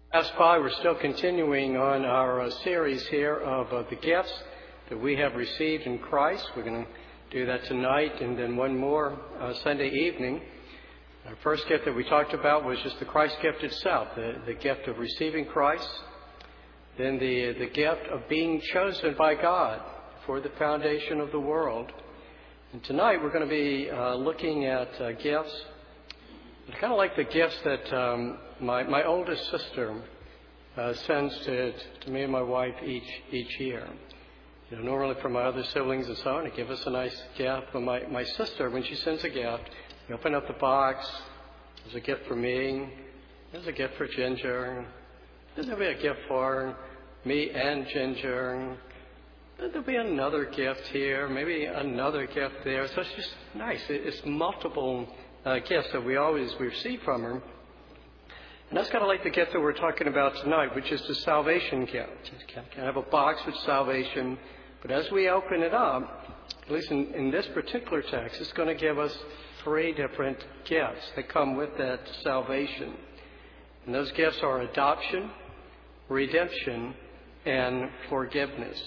Pass by, we're still continuing on our series here of the gifts that we have received in Christ. We're going to do that tonight and then one more Sunday evening. Our first gift that we talked about was just the Christ gift itself, the gift of receiving Christ. Then the gift of being chosen by God for the foundation of the world. And tonight we're going to be looking at gifts. It's kind of like the gifts that my oldest sister sends to me and my wife each year. You know, normally from my other siblings and so on, they give us a nice gift. But my sister, when she sends a gift, we open up the box. There's a gift for me. There's a gift for Ginger. There'll be a gift for me and Ginger. There'll be another gift here, maybe another gift there. So it's just nice. It's multiple gifts that we receive from her. And that's kind of like the gift that we're talking about tonight, which is the salvation gift. You can have a box with salvation, but as we open it up, at least in this particular text, it's going to give us 3 different gifts that come with that salvation. And those gifts are adoption, redemption, and forgiveness.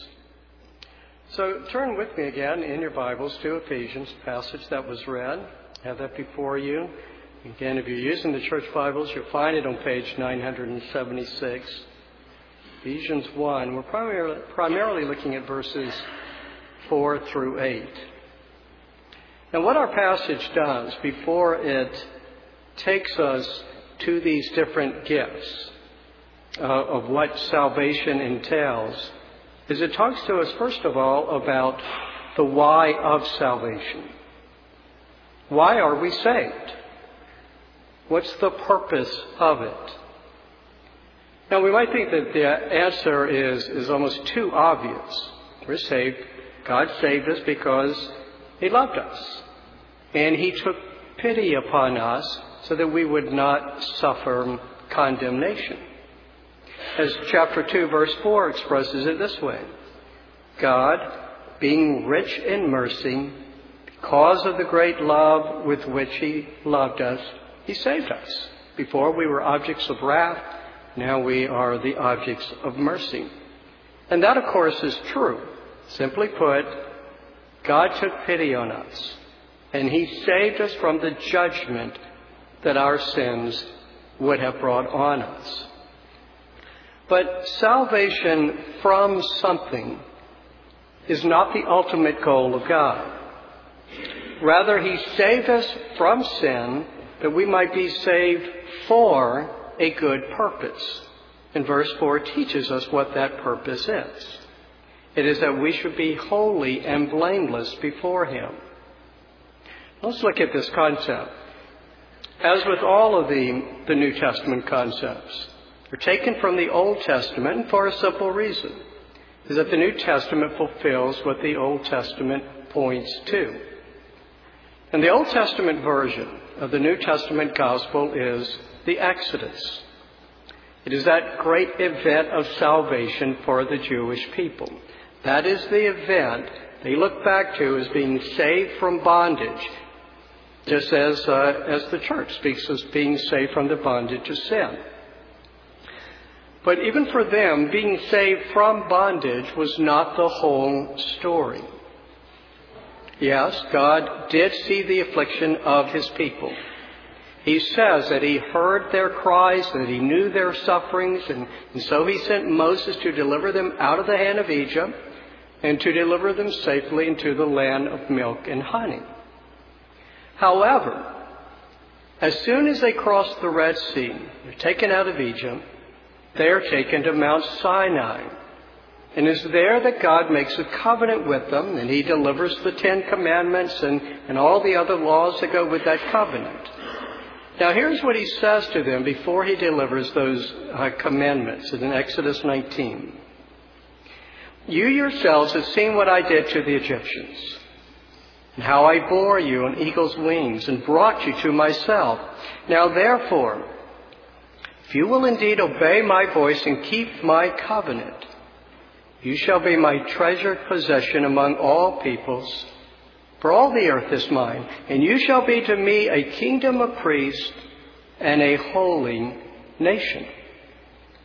So turn with me again in your Bibles to Ephesians, the passage that was read. Have that before you. Again, if you're using the church Bibles, you'll find it on page 976. Ephesians 1. We're primarily looking at verses 4 through 8. And what our passage does before it takes us to these different gifts of what salvation entails is it talks to us, first of all, about the why of salvation. Why are we saved? What's the purpose of it? Now, we might think that the answer is almost too obvious. We're saved. God saved us because He loved us. And He took pity upon us so that we would not suffer condemnation. As chapter 2, verse 4 expresses it this way: God, being rich in mercy, because of the great love with which He loved us, He saved us. Before we were objects of wrath, now we are the objects of mercy. And that, of course, is true. Simply put, God took pity on us, and He saved us from the judgment that our sins would have brought on us. But salvation from something is not the ultimate goal of God. Rather, He saved us from sin that we might be saved for a good purpose. And verse 4 teaches us what that purpose is. It is that we should be holy and blameless before Him. Let's look at this concept. As with all of the New Testament concepts, they're taken from the Old Testament for a simple reason, is that the New Testament fulfills what the Old Testament points to. And the Old Testament version of the New Testament gospel is the Exodus. It is that great event of salvation for the Jewish people. That is the event they look back to as being saved from bondage, just as the church speaks as being saved from the bondage of sin. But even for them, being saved from bondage was not the whole story. Yes, God did see the affliction of His people. He says that He heard their cries, that He knew their sufferings, and so He sent Moses to deliver them out of the hand of Egypt and to deliver them safely into the land of milk and honey. However, as soon as they cross the Red Sea, they're taken out of Egypt, they are taken to Mount Sinai. And it's there that God makes a covenant with them, and He delivers the 10 Commandments and all the other laws that go with that covenant. Now, here's what He says to them before He delivers those commandments in Exodus 19. You yourselves have seen what I did to the Egyptians, and how I bore you on eagle's wings and brought you to myself. Now, therefore, if you will indeed obey my voice and keep my covenant, you shall be my treasured possession among all peoples, for all the earth is mine, and you shall be to me a kingdom of priests and a holy nation.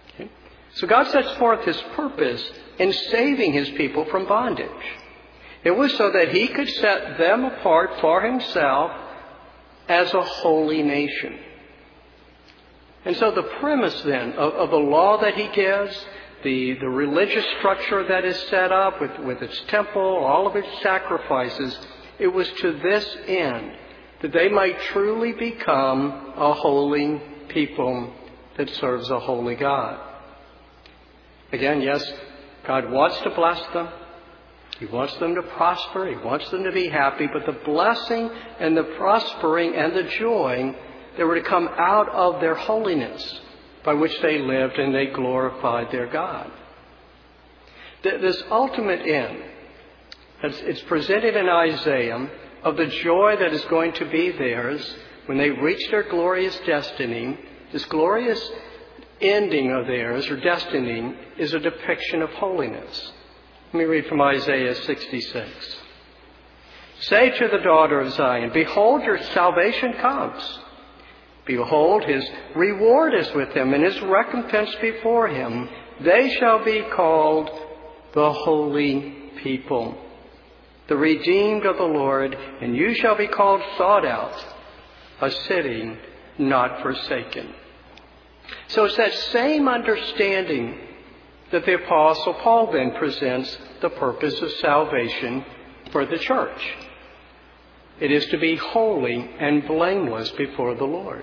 So God sets forth his purpose in saving his people from bondage. It was so that he could set them apart for himself as a holy nation. And so the premise then of the law that he gives, the religious structure that is set up with its temple, all of its sacrifices, it was to this end, that they might truly become a holy people that serves a holy God. Again, yes, God wants to bless them. He wants them to prosper. He wants them to be happy. But the blessing and the prospering and the joy that were to come out of their holiness by which they lived and they glorified their God. This ultimate end, it's presented in Isaiah, of the joy that is going to be theirs when they reach their glorious destiny. This glorious ending of theirs, or destiny, is a depiction of holiness. Let me read from Isaiah 66. Say to the daughter of Zion, behold, your salvation comes. Behold, his reward is with him, and his recompense before him. They shall be called the holy people, the redeemed of the Lord, and you shall be called sought out, a city not forsaken. So it's that same understanding that the Apostle Paul then presents the purpose of salvation for the church. It is to be holy and blameless before the Lord.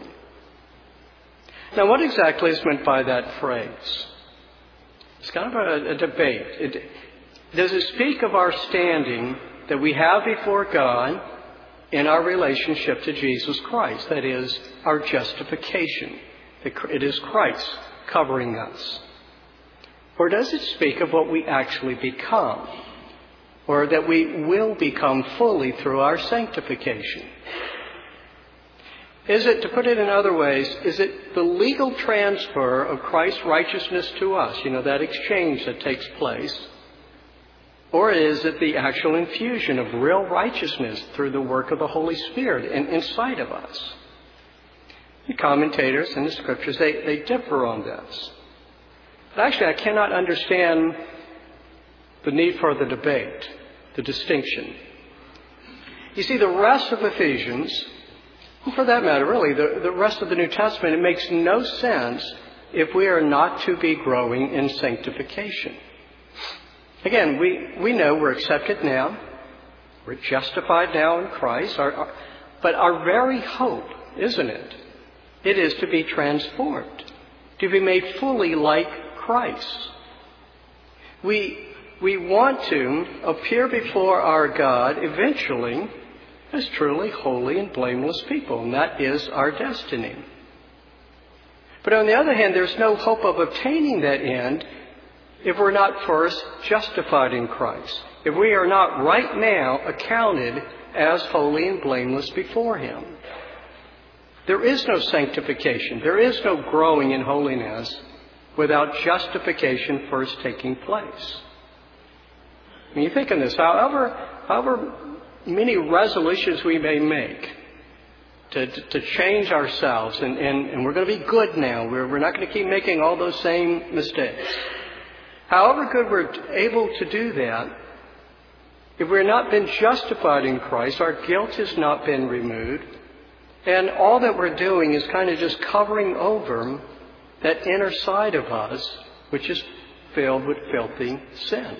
Now, what exactly is meant by that phrase? It's kind of a debate. Does it speak of our standing that we have before God in our relationship to Jesus Christ? That is, our justification. It is Christ covering us. Or does it speak of what we actually become? Or that we will become fully through our sanctification? Is it, to put it in other ways, is it the legal transfer of Christ's righteousness to us? You know, that exchange that takes place. Or is it the actual infusion of real righteousness through the work of the Holy Spirit inside of us? The commentators in the Scriptures, they differ on this. But actually, I cannot understand the need for the debate, the distinction. You see, the rest of Ephesians, and for that matter, really, the rest of the New Testament, it makes no sense if we are not to be growing in sanctification. Again, we know we're accepted now. We're justified now in Christ. But our very hope, isn't it? It is to be transformed, to be made fully like Christ. We want to appear before our God eventually as truly holy and blameless people, and that is our destiny. But on the other hand, there's no hope of obtaining that end if we're not first justified in Christ, if we are not right now accounted as holy and blameless before Him. There is no sanctification, there is no growing in holiness without justification first taking place. When you think of this, however many resolutions we may make to change ourselves, and we're going to be good now, we're not going to keep making all those same mistakes. However good we're able to do that, if we're not been justified in Christ, our guilt has not been removed, and all that we're doing is kind of just covering over that inner side of us, which is filled with filthy sin.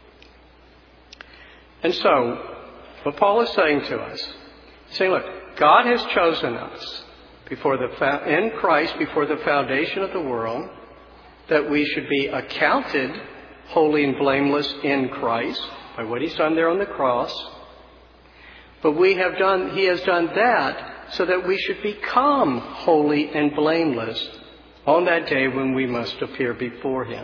And so, what Paul is saying to us, he's saying, look, God has chosen us in Christ before the foundation of the world, that we should be accounted holy and blameless in Christ by what He's done there on the cross. But He has done that so that we should become holy and blameless on that day when we must appear before Him.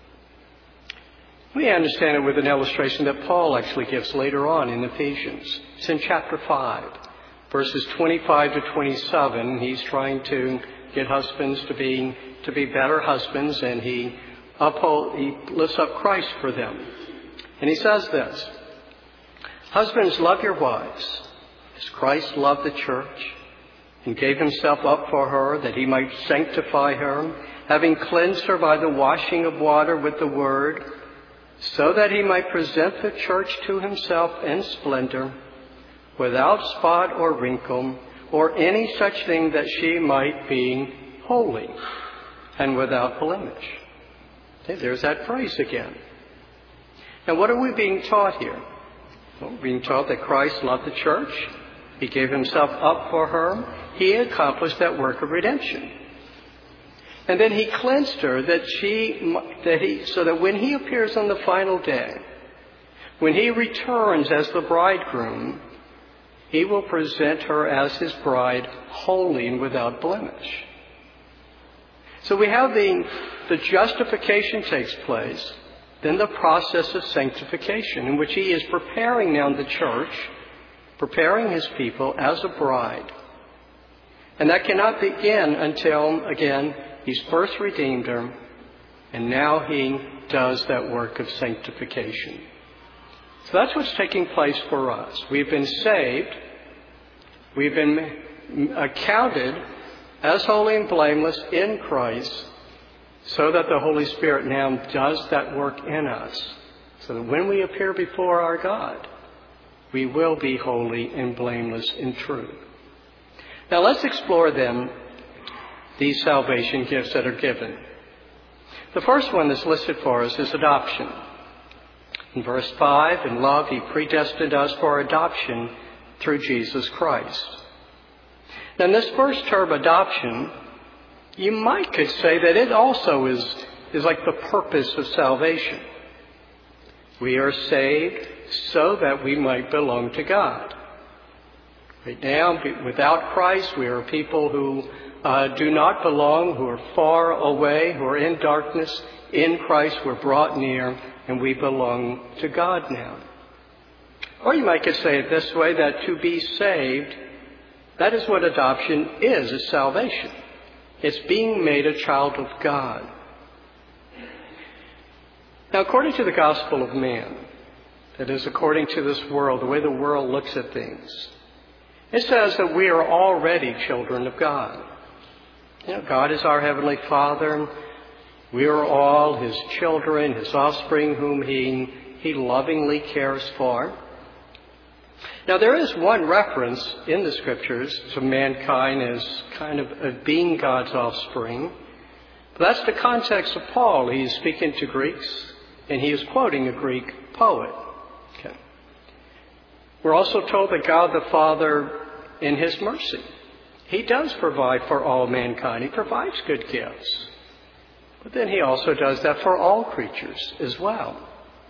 We understand it with an illustration that Paul actually gives later on in Ephesians. It's in chapter 5, verses 25 to 27. He's trying to get husbands to be better husbands, and he lifts up Christ for them. And he says this: Husbands, love your wives, as Christ loved the church and gave himself up for her that he might sanctify her, having cleansed her by the washing of water with the word, so that he might present the church to himself in splendor, without spot or wrinkle, or any such thing, that she might be holy and without blemish. Okay, there's that phrase again. Now, what are we being taught here? Well, we're being taught that Christ loved the church. He gave himself up for her. He accomplished that work of redemption. And then he cleansed her so that when he appears on the final day, when he returns as the bridegroom, he will present her as his bride, holy and without blemish. So we have the justification takes place, then the process of sanctification, in which he is preparing now the church, preparing his people as a bride. And that cannot begin until, again, he's first redeemed her, and now he does that work of sanctification. So that's what's taking place for us. We've been saved. We've been accounted as holy and blameless in Christ, so that the Holy Spirit now does that work in us, so that when we appear before our God, we will be holy and blameless in truth. Now let's explore then these salvation gifts that are given. The first one that's listed for us is adoption. In verse 5, in love he predestined us for adoption through Jesus Christ. Now in this first term, adoption, you could say that it also is like the purpose of salvation. We are saved so that we might belong to God. Right now, without Christ, we are people who do not belong, who are far away, who are in darkness. In Christ, we're brought near, and we belong to God now. Or you could say it this way, that to be saved, that is what adoption is salvation. It's being made a child of God. Now, according to the gospel of man, that is, according to this world, the way the world looks at things, it says that we are already children of God. God is our Heavenly Father. We are all His children, His offspring, whom He lovingly cares for. Now, there is one reference in the Scriptures to mankind as kind of being God's offspring. That's the context of Paul. He's speaking to Greeks, and he is quoting a Greek poet. Okay. We're also told that God the Father, in His mercy, He does provide for all mankind. He provides good gifts. But then He also does that for all creatures as well.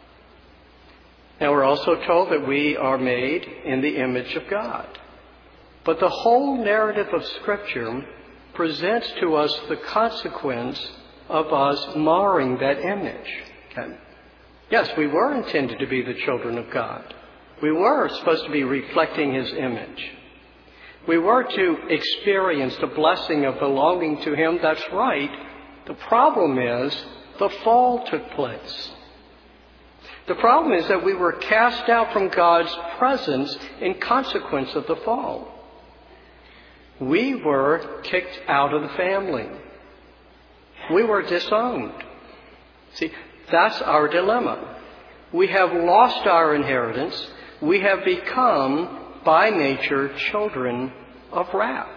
Now, we're also told that we are made in the image of God. But the whole narrative of Scripture presents to us the consequence of us marring that image. Okay? Yes, we were intended to be the children of God. We were supposed to be reflecting His image. We were to experience the blessing of belonging to Him. That's right. The problem is the fall took place. The problem is that we were cast out from God's presence in consequence of the fall. We were kicked out of the family. We were disowned. See, that's our dilemma. We have lost our inheritance. We have become, by nature, children of wrath.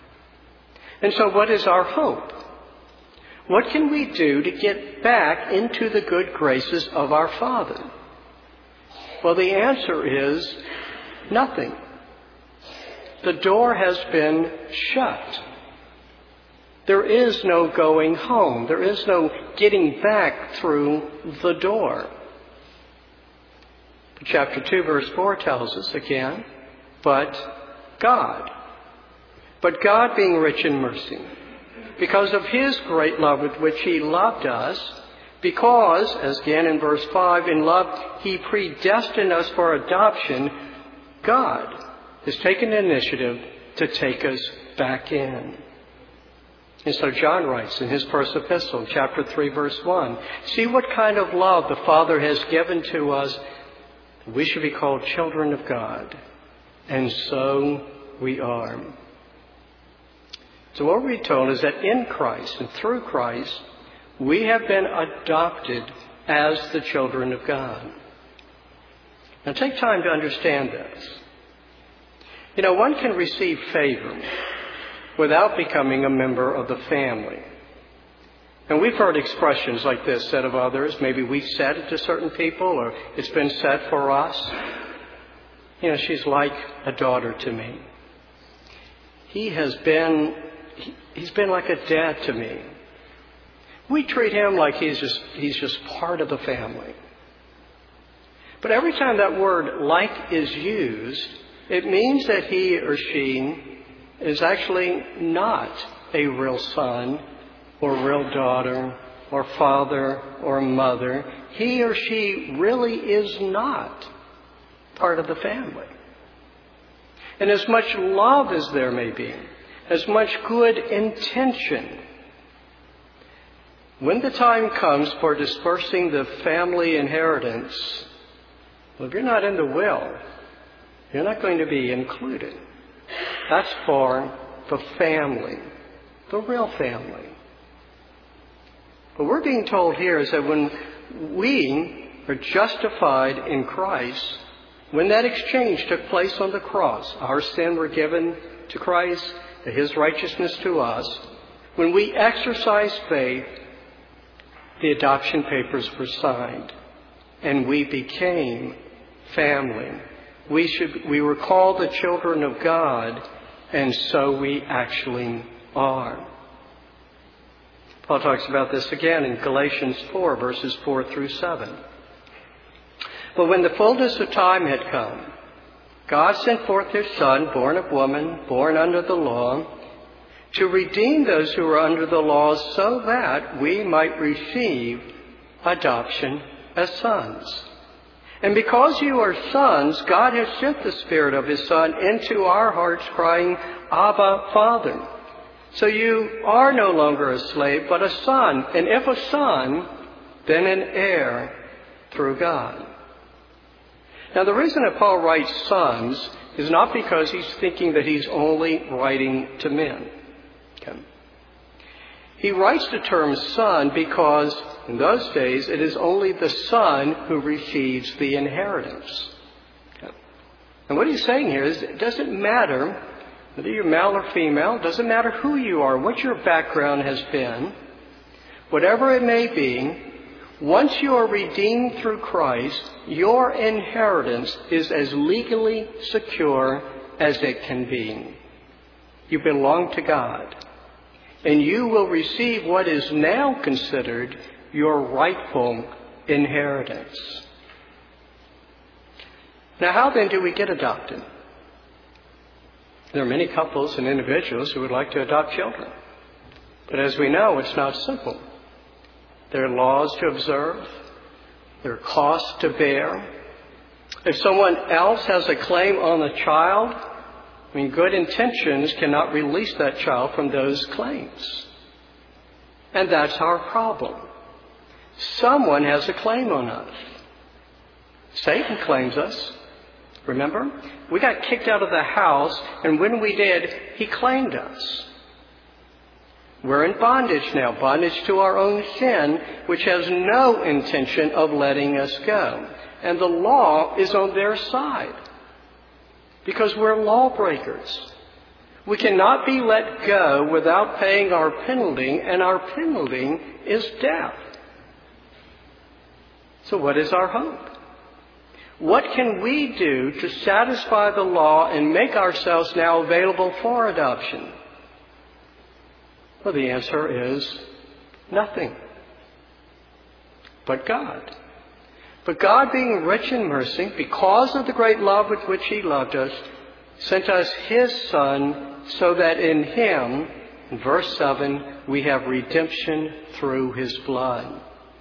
And so what is our hope? What can we do to get back into the good graces of our Father? Well, the answer is nothing. The door has been shut. There is no going home. There is no getting back through the door. Chapter 2, verse 4 tells us again, but God being rich in mercy, because of His great love with which He loved us, because, as again in verse 5, in love He predestined us for adoption, God has taken the initiative to take us back in. And so John writes in his first epistle, chapter 3, verse 1, see what kind of love the Father has given to us. We should be called children of God. And so we are. So what we're told is that in Christ and through Christ, we have been adopted as the children of God. Now take time to understand this. You know, one can receive favor without becoming a member of the family. And we've heard expressions like this said of others. Maybe we've said it to certain people, or it's been said for us. You know, she's like a daughter to me. He's been like a dad to me. We treat him like he's just part of the family. But every time that word "like" is used, it means that he or she is actually not a real son or real daughter or father or mother. He or she really is not part of the family. And as much love as there may be, as much good intention, when the time comes for dispersing the family inheritance, well, if you're not in the will, you're not going to be included. That's for the family, the real family. What we're being told here is that when we are justified in Christ, when that exchange took place on the cross, our sin were given to Christ, His righteousness to us, when we exercised faith, the adoption papers were signed, and we became family. We were called the children of God, and so we actually are. Paul talks about this again in Galatians 4, verses 4 through 7. But when the fullness of time had come, God sent forth His Son, born of woman, born under the law, to redeem those who were under the law, so that we might receive adoption as sons. And because you are sons, God has sent the Spirit of His Son into our hearts, crying, Abba, Father. So you are no longer a slave, but a son. And if a son, then an heir through God. Now, the reason that Paul writes sons is not because he's thinking that he's only writing to men. Okay. He writes the term son because in those days it is only the son who receives the inheritance. Okay. And what he's saying here is it doesn't matter whether you're male or female, it doesn't matter who you are, what your background has been, whatever it may be, once you are redeemed through Christ, your inheritance is as legally secure as it can be. You belong to God, and you will receive what is now considered your rightful inheritance. Now, how then do we get adopted? There are many couples and individuals who would like to adopt children. But as we know, it's not simple. There are laws to observe. There are costs to bear. If someone else has a claim on the child, good intentions cannot release that child from those claims. And that's our problem. Someone has a claim on us. Satan claims us. Remember? We got kicked out of the house, and when we did, he claimed us. We're in bondage now, bondage to our own sin, which has no intention of letting us go. And the law is on their side, because we're lawbreakers. We cannot be let go without paying our penalty, and our penalty is death. So what is our hope? What can we do to satisfy the law and make ourselves now available for adoption? Well, the answer is nothing. But God. But God, being rich in mercy, because of the great love with which He loved us, sent us His Son so that in Him, in verse 7, we have redemption through His blood.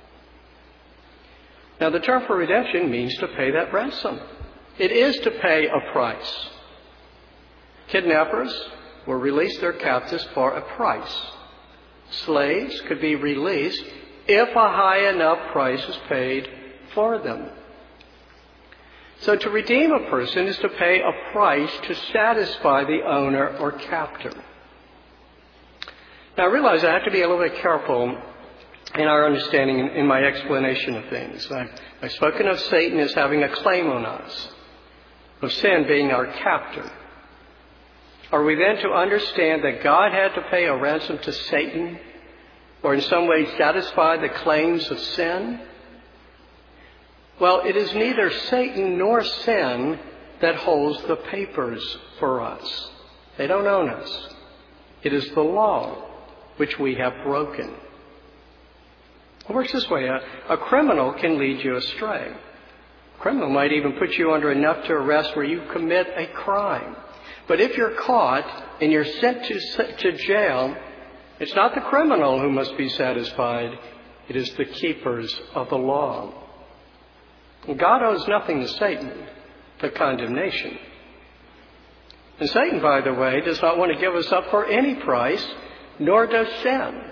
Now, the term for redemption means to pay that ransom. It is to pay a price. Kidnappers will release their captives for a price. Slaves could be released if a high enough price is paid for them. So to redeem a person is to pay a price to satisfy the owner or captor. Now, I realize I have to be a little bit careful in our understanding in my explanation of things. I've spoken of Satan as having a claim on us, of sin being our captor. Are we then to understand that God had to pay a ransom to Satan, or in some way satisfy the claims of sin? Well, it is neither Satan nor sin that holds the papers for us. They don't own us. It is the law which we have broken. It works this way. A criminal can lead you astray. A criminal might even put you under enough to arrest where you commit a crime. But if you're caught and you're sent to jail, it's not the criminal who must be satisfied. It is the keepers of the law. God owes nothing to Satan but condemnation. And Satan, by the way, does not want to give us up for any price, nor does sin.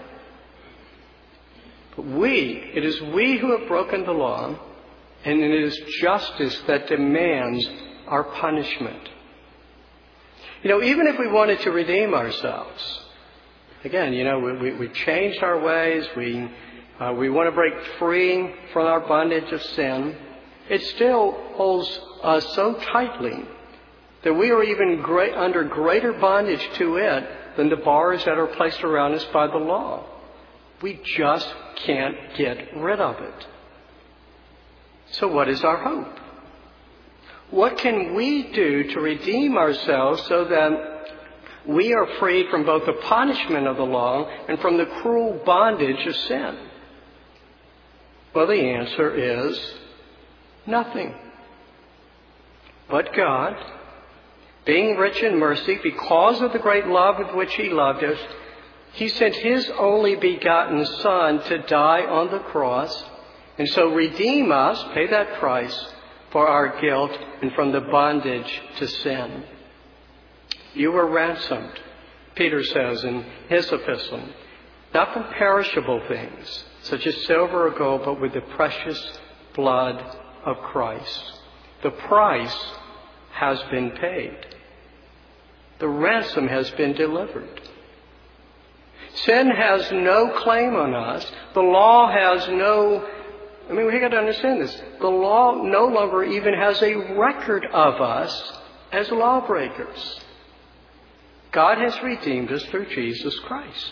But it is we who have broken the law, and it is justice that demands our punishment. Even if we wanted to redeem ourselves, again, we changed our ways, we want to break free from our bondage of sin, it still holds us so tightly that we are even under greater bondage to it than the bars that are placed around us by the law. We just can't get rid of it. So what is our hope? What can we do to redeem ourselves so that we are freed from both the punishment of the law and from the cruel bondage of sin? Well, the answer is nothing. But God, being rich in mercy, because of the great love with which He loved us, He sent His only begotten Son to die on the cross, and so redeem us, pay that price for our guilt and from the bondage to sin. You were ransomed, Peter says in his epistle, not from perishable things, such as silver or gold, but with the precious blood of Christ. The price has been paid. The ransom has been delivered. Sin has no claim on us. The law has we got to understand this. The law no longer even has a record of us as lawbreakers. God has redeemed us through Jesus Christ.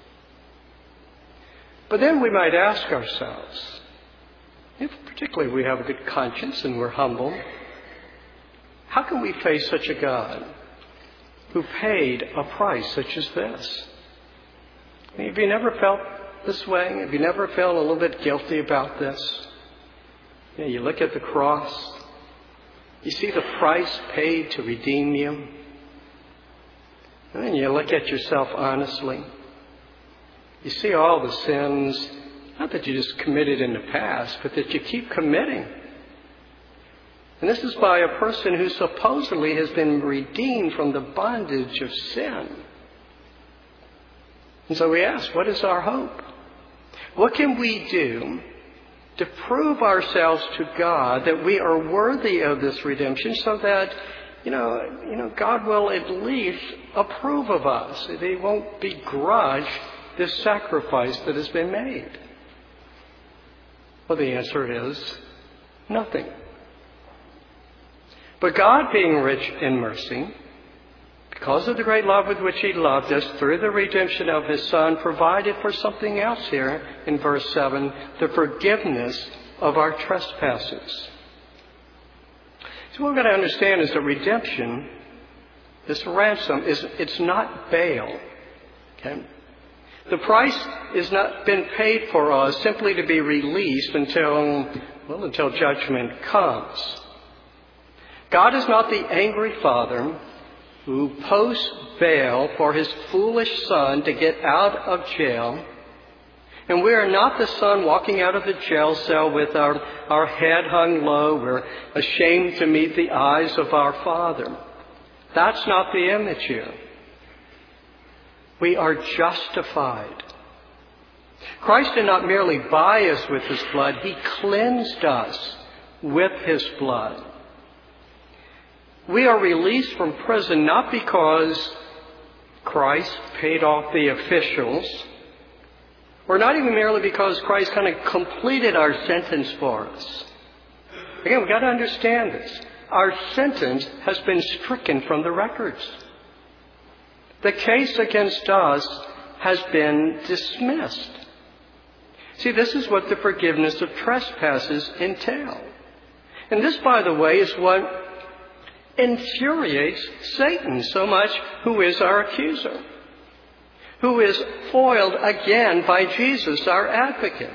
But then we might ask ourselves, if particularly we have a good conscience and we're humble, how can we face such a God who paid a price such as this? Have you never felt this way? Have you never felt a little bit guilty about this? You look at the cross. You see the price paid to redeem you. And then you look at yourself honestly. You see all the sins, not that you just committed in the past, but that you keep committing. And this is by a person who supposedly has been redeemed from the bondage of sin. And so we ask, what is our hope? What can we do to prove ourselves to God that we are worthy of this redemption so that, God will at least approve of us. He won't begrudge this sacrifice that has been made. Well, the answer is nothing. But God, being rich in mercy, because of the great love with which He loved us through the redemption of His Son, provided for something else here in verse 7, the forgiveness of our trespasses. So what we've got to understand is that redemption, this ransom, it's not bail. Okay? The price has not been paid for us simply to be released until judgment comes. God is not the angry Father who posts bail for His foolish Son to get out of jail. And we are not the Son walking out of the jail cell with our head hung low. We're ashamed to meet the eyes of our Father. That's not the image here. We are justified. Christ did not merely buy us with His blood. He cleansed us with His blood. We are released from prison not because Christ paid off the officials, or not even merely because Christ kind of completed our sentence for us. Again, we've got to understand this. Our sentence has been stricken from the records. The case against us has been dismissed. See, this is what the forgiveness of trespasses entail. And this, by the way, is what infuriates Satan so much, who is our accuser, who is foiled again by Jesus, our advocate.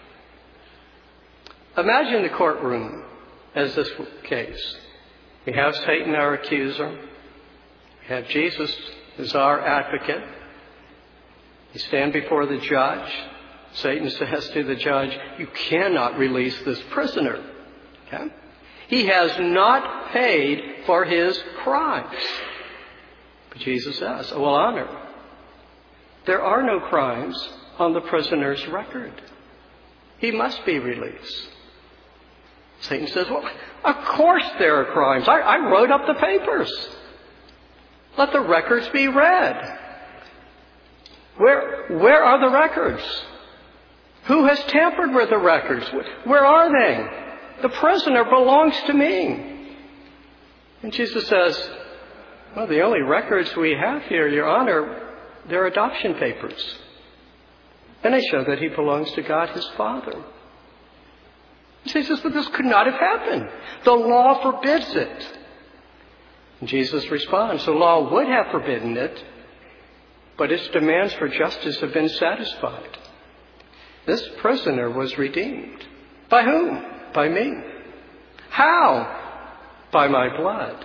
Imagine the courtroom as this case. We have Satan, our accuser. We have Jesus as our advocate. You stand before the judge. Satan says to the judge, "You cannot release this prisoner." Okay? He has not paid for his crimes. But Jesus says, "Well, honor. There are no crimes on the prisoner's record. He must be released." Satan says, "Well, of course there are crimes. I wrote up the papers. Let the records be read. Where are the records? Who has tampered with the records? Where are they? The prisoner belongs to me." And Jesus says, "Well, the only records we have here, Your Honor, they're adoption papers. And they show that he belongs to God, his Father." He says, "But this could not have happened. The law forbids it." And Jesus responds, "The law would have forbidden it, but its demands for justice have been satisfied. This prisoner was redeemed. By whom? By me. How? By my blood."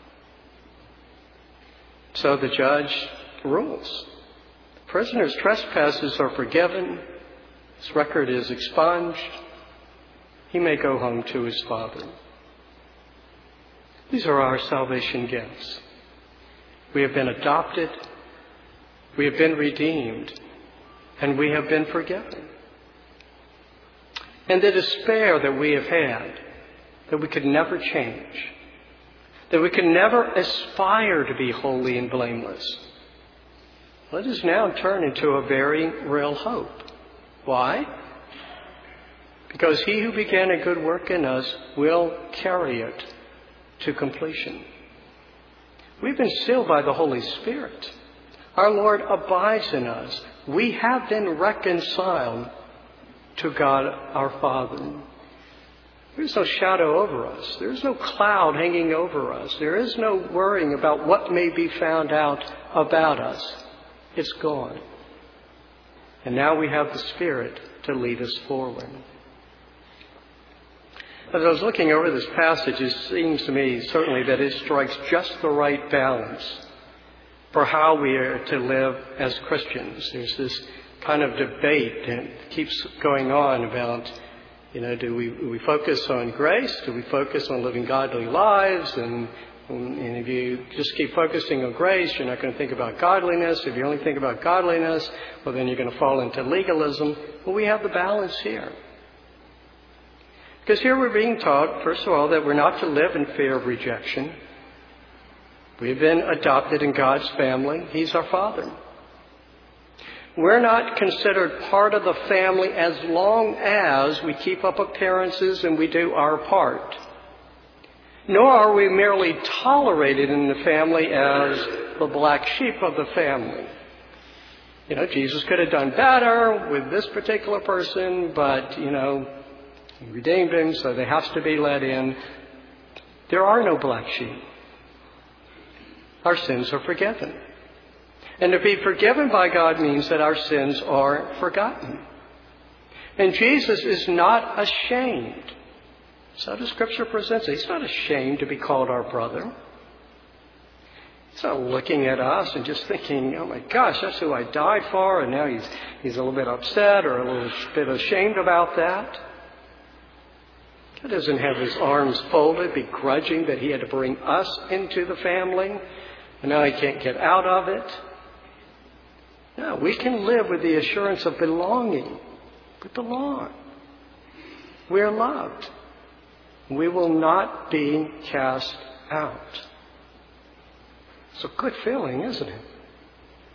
So the judge rules. The prisoner's trespasses are forgiven. His record is expunged. He may go home to his Father. These are our salvation gifts. We have been adopted. We have been redeemed. And we have been forgiven. And the despair that we have had, that we could never change, that we could never aspire to be holy and blameless, let us now turn into a very real hope. Why? Because he who began a good work in us will carry it to completion. We've been sealed by the Holy Spirit. Our Lord abides in us. We have been reconciled to God our Father. There's no shadow over us. There's no cloud hanging over us. There is no worrying about what may be found out about us. It's gone. And now we have the Spirit to lead us forward. As I was looking over this passage, it seems to me certainly that it strikes just the right balance for how we are to live as Christians. There's this kind of debate that keeps going on about, do we focus on grace? Do we focus on living godly lives? And if you just keep focusing on grace, you're not going to think about godliness. If you only think about godliness, well, then you're going to fall into legalism. Well, we have the balance here. Because here we're being taught, first of all, that we're not to live in fear of rejection. We've been adopted in God's family. He's our Father. We're not considered part of the family as long as we keep up appearances and we do our part. Nor are we merely tolerated in the family as the black sheep of the family. Jesus could have done better with this particular person, but, he redeemed him, so they have to be let in. There are no black sheep. Our sins are forgiven. And to be forgiven by God means that our sins are forgotten. And Jesus is not ashamed. So the Scripture presents it. He's not ashamed to be called our brother. He's not looking at us and just thinking, oh my gosh, that's who I died for, and now he's a little bit upset or a little bit ashamed about that. God doesn't have his arms folded, begrudging that he had to bring us into the family, and now he can't get out of it. No, we can live with the assurance of belonging. We belong. We are loved. We will not be cast out. It's a good feeling, isn't it?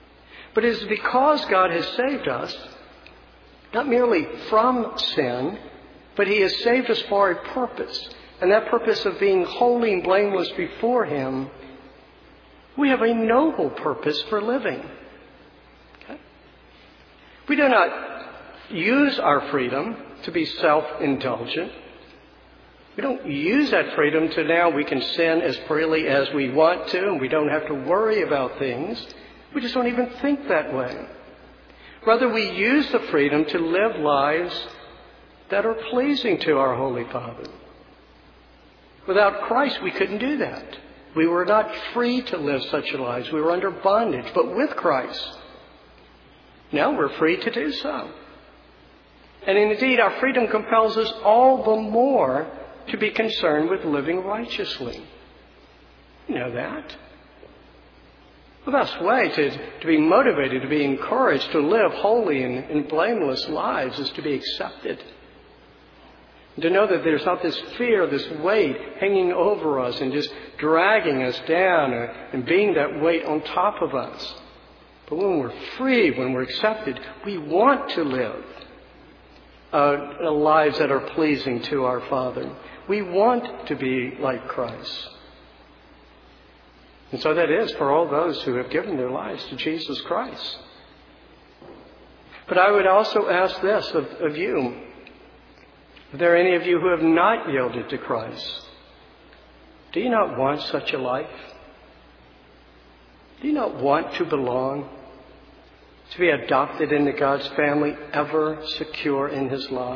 But it is because God has saved us, not merely from sin, but He has saved us for a purpose. And that purpose of being holy and blameless before Him, we have a noble purpose for living. Okay? We do not use our freedom to be self-indulgent. We don't use that freedom to now we can sin as freely as we want to, and we don't have to worry about things. We just don't even think that way. Rather, we use the freedom to live lives that are pleasing to our Holy Father. Without Christ, we couldn't do that. We were not free to live such lives. We were under bondage. But with Christ, now we're free to do so. And indeed, our freedom compels us all the more to be concerned with living righteously. You know that. The best way to be motivated, to be encouraged to live holy and blameless lives is to be accepted. To know that there's not this fear, this weight hanging over us and just dragging us down and being that weight on top of us. But when we're free, when we're accepted, we want to live lives that are pleasing to our Father. We want to be like Christ. And so that is for all those who have given their lives to Jesus Christ. But I would also ask this of you. Are there any of you who have not yielded to Christ? Do you not want such a life? Do you not want to belong? To be adopted into God's family, ever secure in His love?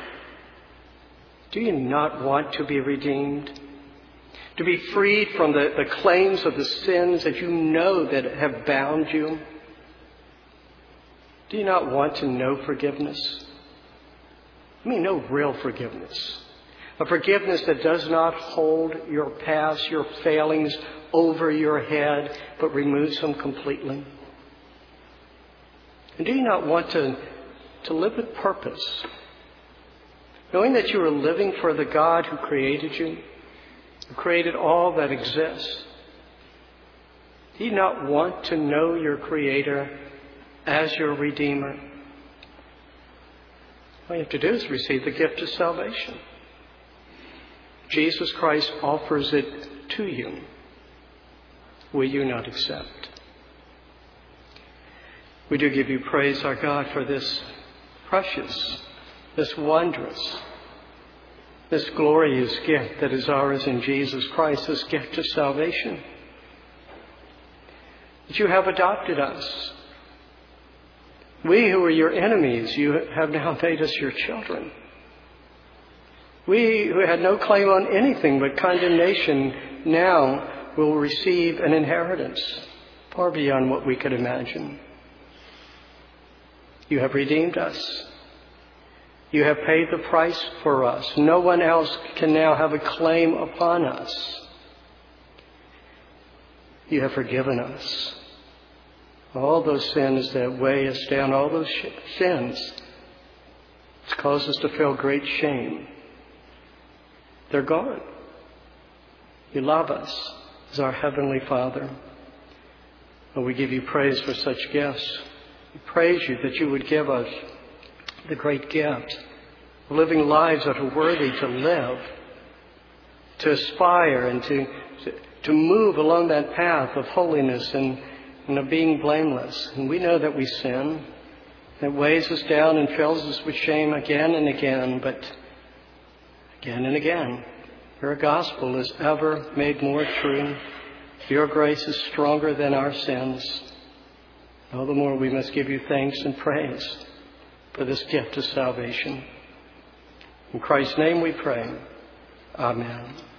Do you not want to be redeemed? To be freed from the claims of the sins that you know that have bound you? Do you not want to know forgiveness? I mean, no real forgiveness. A forgiveness that does not hold your past, your failings over your head, but removes them completely. And do you not want to live with purpose? Knowing that you are living for the God who created you, who created all that exists. Do you not want to know your Creator as your Redeemer? All you have to do is receive the gift of salvation. Jesus Christ offers it to you. Will you not accept? We do give you praise, our God, for this precious, this wondrous, this glorious gift that is ours in Jesus Christ, this gift of salvation. That you have adopted us. We who were your enemies, you have now made us your children. We who had no claim on anything but condemnation now will receive an inheritance far beyond what we could imagine. You have redeemed us. You have paid the price for us. No one else can now have a claim upon us. You have forgiven us. All those sins that weigh us down, all those sins, it's caused us to feel great shame. They're gone. You love us as our Heavenly Father. And we give you praise for such gifts. We praise you that you would give us the great gift of living lives that are worthy to live, to aspire and to move along that path of holiness and of being blameless. And we know that we sin. It weighs us down and fills us with shame again and again, but again and again. Your gospel is ever made more true. Your grace is stronger than our sins. All the more we must give you thanks and praise for this gift of salvation. In Christ's name we pray. Amen.